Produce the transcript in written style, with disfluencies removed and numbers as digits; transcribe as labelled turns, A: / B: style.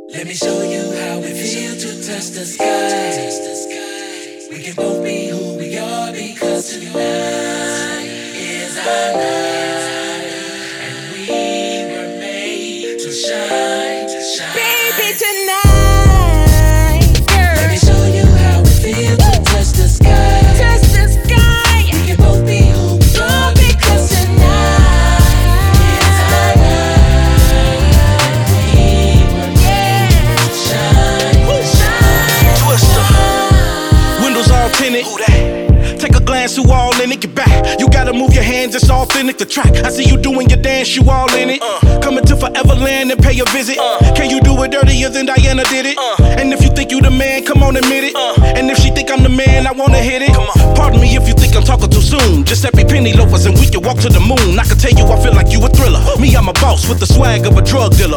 A: Let me show you how it feels to touch the sky. We can both be who we are because tonight is our night, and we were made to shine,
B: Baby, tonight, girl.
A: Let me show you how it feels to touch the sky.
B: Touch the sky.
A: We can both be who we are because tonight is our night, and we were made to shine.
C: Twister. Windows all tinted. Take a glance, who all in it, get back. You gotta move your hands, it's authentic, the track. I see you doing your dance, you all in it. Coming to Foreverland and pay a visit. Can you do it dirtier than Diana did it? And if you think you the man, come on, admit it. And if she think I'm the man, I wanna hit it. Pardon me if you think I'm talking too soon. Giuseppe Penny loafers and we can walk to the moon. I can tell you I feel like you a thriller. Me, I'm a boss with the swag of a drug dealer.